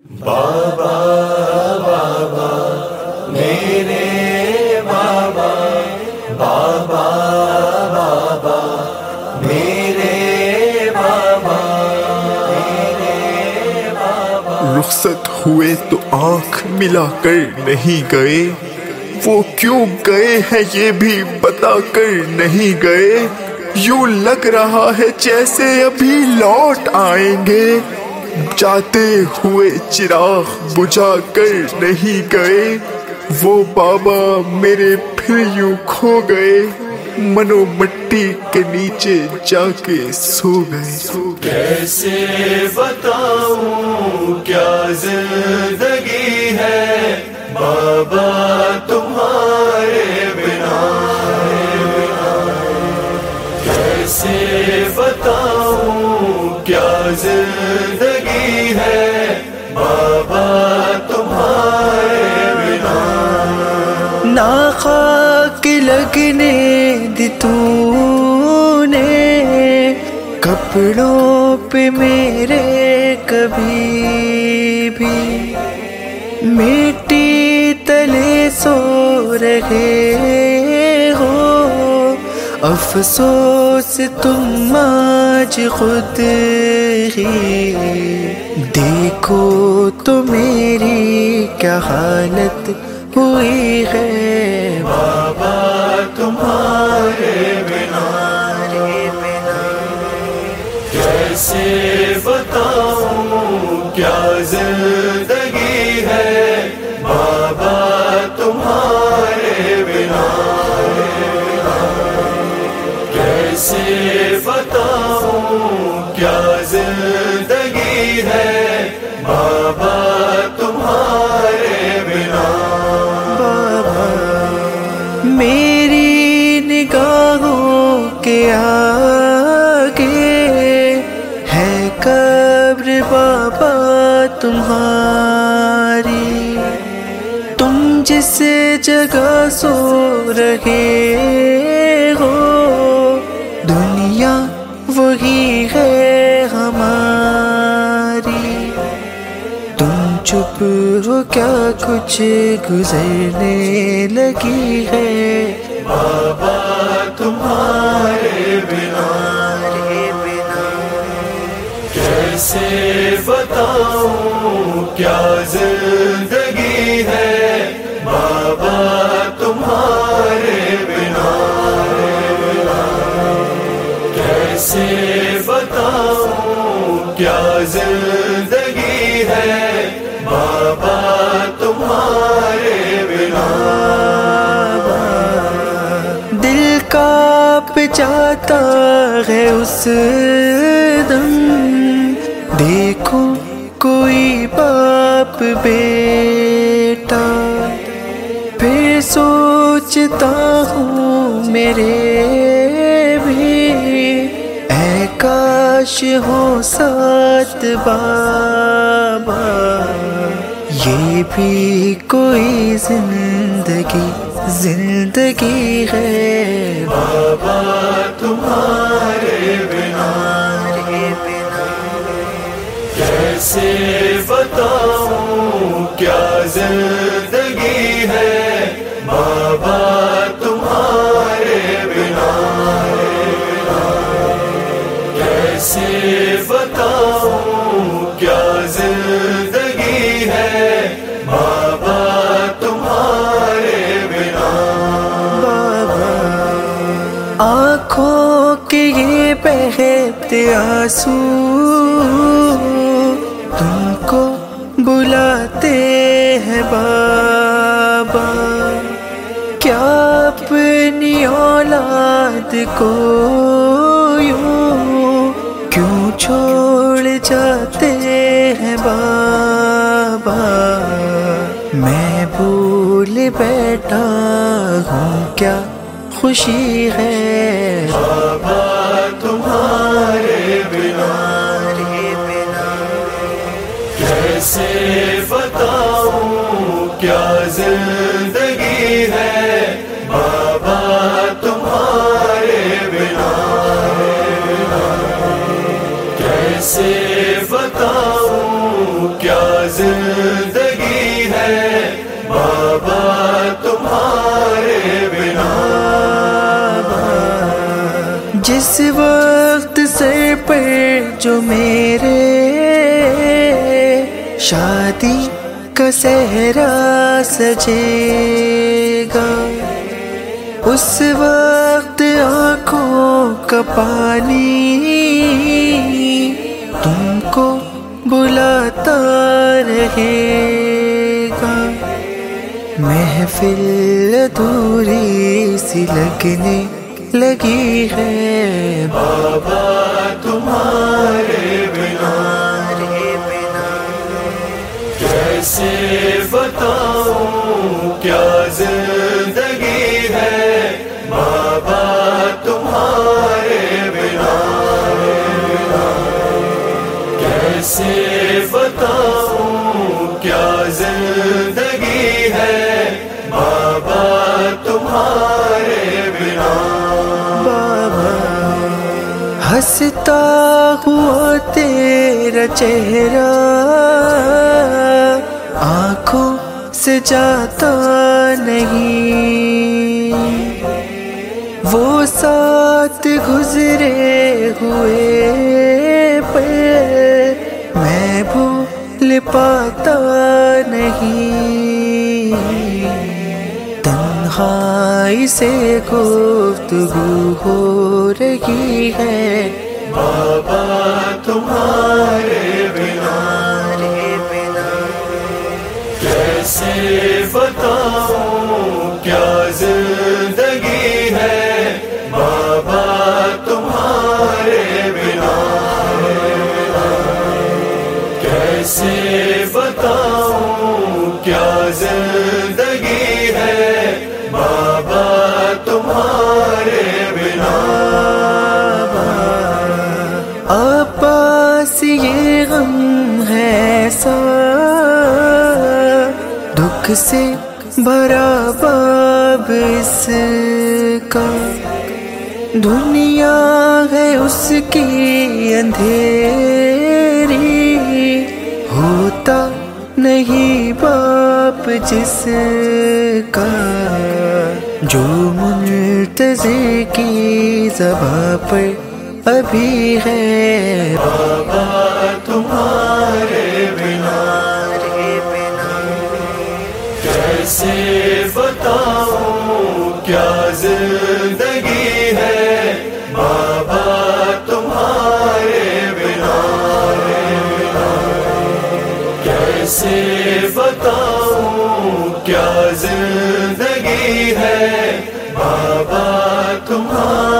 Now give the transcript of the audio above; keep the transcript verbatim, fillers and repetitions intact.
بابا بابا میرے بابا، بابا بابا میرے بابا، میرے بابا۔ رخصت ہوئے تو آنکھ ملا کر نہیں گئے، وہ کیوں گئے ہیں یہ بھی بتا کر نہیں گئے، یوں لگ رہا ہے جیسے ابھی لوٹ آئیں گے، جاتے ہوئے چراغ بجھا کر نہیں گئے، وہ بابا میرے پھر یوں کھو گئے، منو مٹی کے نیچے جا کے سو گئے۔ کیسے بتاؤں کیا زندگی ہے بابا تمہارے بنا، کیسے بتاؤں کیا زندگی ہے بابا تمہارے بنا۔ نہ خاک لگنے دی تو نے کپڑوں پہ میرے کبھی بھی، مٹی تلے سو رہے ہو، افسوس تم آج خود ہی، دیکھو تو میری کیا حالت ہوئی ہے بابا تمہارے بنا، کیسے بتاؤں کیا زندگی ہے بابا تمہارے بنا، کیسے بتاؤں کیا زندگی ہے بابا تمہارے بنا۔ بابا میری نگاہوں کے آگے ہے قبر بابا تمہاری، تم جس جگہ سو رہے ہو دنیا وہی ہے ہماری، تم چپ ہو کیا کچھ گزرنے لگی ہے بابا تمہارے بنا، کیسے بتاؤں کیا زندگی ہے بابا تمہارے بنا، کیسے بتاؤں کیا زندگی ہے بابا تمہارے بنا۔ دل کانپ جاتا ہے اس دم، دیکھو کوئی باپ بیٹا، پھر سوچتا ہوں میرے بھی اے کاش ہو ساتھ بابا، یہ بھی کوئی زندگی زندگی ہے بابا تمہارے بنا، کیسے بتاؤں کیا زندگی ہے بابا تمہارے بنا، کیسے بتاؤں کیا زندگی ہے بابا تمہارے بنا۔ بابا آنکھوں کے یہ بہتے آنسو تم کو بلاتے ہیں بابا، کیا اپنی اولاد کو یوں کیوں چھوڑ جاتے ہیں بابا، میں بھول بیٹھا ہوں کیا خوشی ہے بابا تمہارے بنا، کیسے بتاؤں کیا زندگی ہے بابا تمہارے بنا، کیسے بتاؤں کیا زندگی ہے بابا تمہارے بنا. جس وقت سر پر جو میرے شادی کا صحرا سجے گا، اس وقت آنکھوں کا پانی تم کو بلاتا رہے گا. محفل ادھوری سی لگنے لگی ہے بابا تمہارے بنا. کیسے بتاؤں کیا زندگی ہے بابا تمہارے بنا. کیسے بتاؤں کیا زندگی ہے بابا تمہارے بنا. ہنستا ہوا تیرا چہرہ آنکھوں سے جاتا نہیں، وہ ساتھ گزرے ہوئے پر میں بھول پاتا نہیں. تنہائی سے گفتگو ہو رہی ہے بابا تمہارے بنا. کیسے بتاؤں کیا زندگی ہے بابا تمہارے بنا. کیسے بتاؤں کیا زندگی ہے بابا تمہارے بنا. آپاس یہ غم ہے سا دکھ سے بھرا باب اس کا، دنیا ہے اس کی اندھیری ہوتا نہیں باپ جس کا، جو منتظر کی زباں پر ابھی ہے بابا تمہارے بنا. کیسے بتاؤں کیا زندگی ہے بابا تمہارے بنا. کیسے بتاؤں کیا زندگی ہے بابا تمہارے